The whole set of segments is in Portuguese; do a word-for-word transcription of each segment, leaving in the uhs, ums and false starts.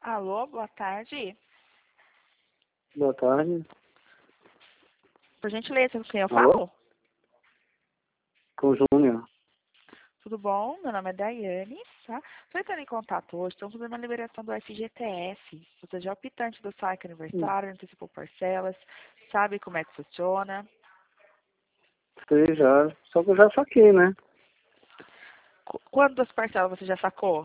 Alô, boa tarde. Boa tarde. Por gentileza, com quem eu Alô? falo? Com o Júnior. Tudo bom? Meu nome é Daiane, tá? Estou entrando em contato hoje, estamos fazendo uma liberação do F G T S. Você já é optante do saque Hum. aniversário, antecipou parcelas, sabe como é que funciona. Sei já. Só que eu já saquei, né? Qu- Quantas parcelas você já sacou?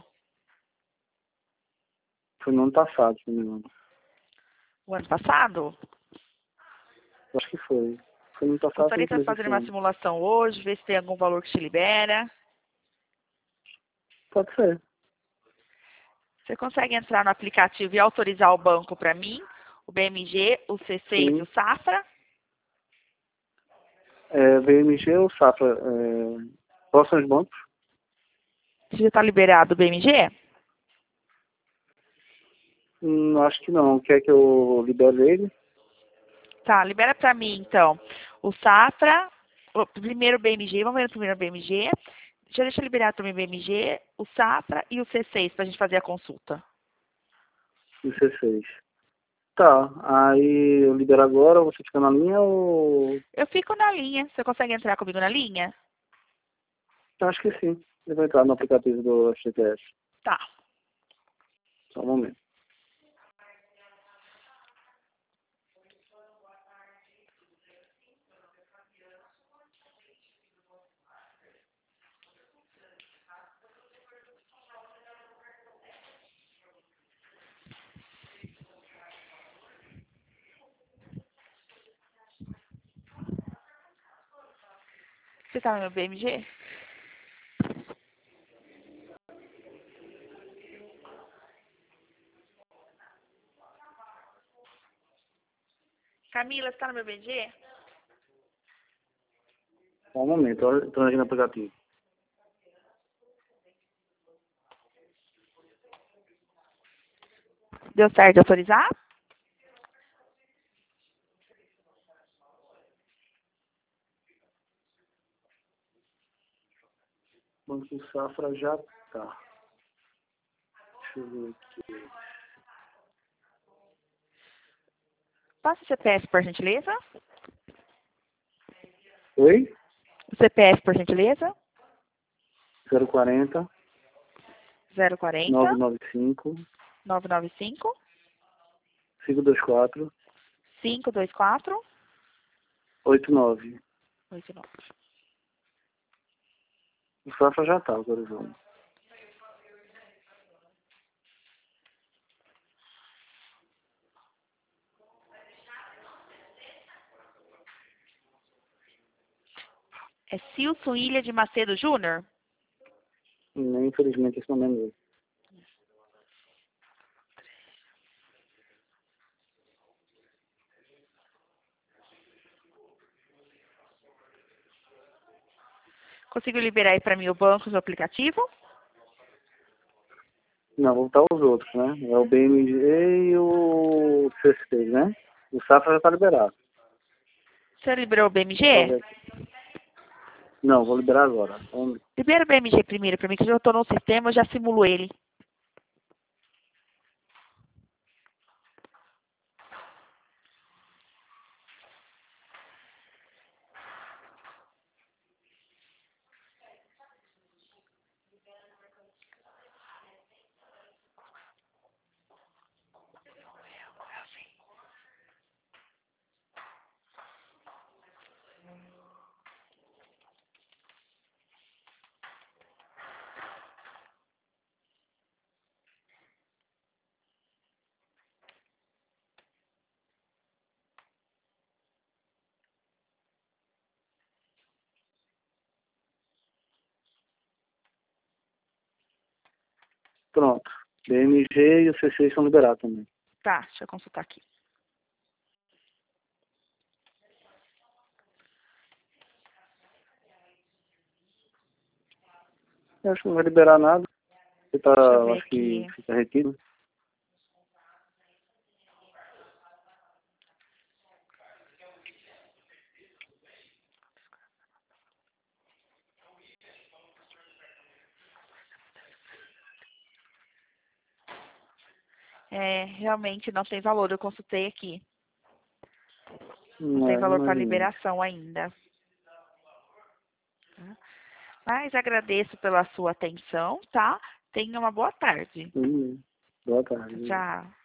Foi no ano passado, se não me engano. O ano passado? Acho que foi. Foi no ano passado, foi Gostaria no de começo fazer desse uma ano. simulação hoje, ver se tem algum valor que te libera. Pode ser. Você consegue entrar no aplicativo e autorizar o banco para mim, o B M G, o C seis e Sim. o Safra? É, B M G ou Safra? É, quais são os bancos? Você já está liberado o B M G? Hum, acho que não. Quer que eu libere ele? Tá, libera pra mim, então. O Safra, o primeiro B M G, vamos ver o primeiro B M G. Já deixa eu liberar também o B M G, o Safra e o C seis pra gente fazer a consulta. No C seis. Tá. Aí eu libero agora, você fica na linha ou... Eu fico na linha. Você consegue entrar comigo na linha? Acho que sim. Ele vai entrar no aplicativo do F G T S. Tá. Só um momento. Você tá no meu B M G? Camila, você tá no meu B M G? Só um momento. Eu tô aqui no aplicativo. Deu certo de autorizar? Banco Safra já tá. Deixa eu ver aqui. Passa o C P F, por gentileza. Oi? O C P F, por gentileza. zero quarenta, zero quarenta, nove nove cinco, nove nove cinco, cinco dois quatro, cinco dois quatro, oito nove. oito nove. O Safra já tá autorizando. É Silson Ilha de Macedo Júnior? Nem, infelizmente, esse nome é meu. Conseguiu liberar aí pra mim o banco no aplicativo? Não, vou botar os outros, né? É o B M G e o C seis, né? O Safra já tá liberado. Você liberou o B M Deixa eu G? ver aqui. Não, vou liberar agora. Vamos... Libera o B M G primeiro pra mim, que eu já estou no sistema, eu já simulo ele. Pronto. B M G e o C seis são liberados também. Tá, deixa eu consultar aqui. Eu acho que não vai liberar nada. Você tá, Deixa eu ver acho que aqui. fica retido. É, realmente não tem valor, eu consultei aqui. Não Não tem é, valor para imagina. liberação ainda. Tá? Mas agradeço pela sua atenção, tá? Tenha uma boa tarde. Hum, boa tarde. Tchau.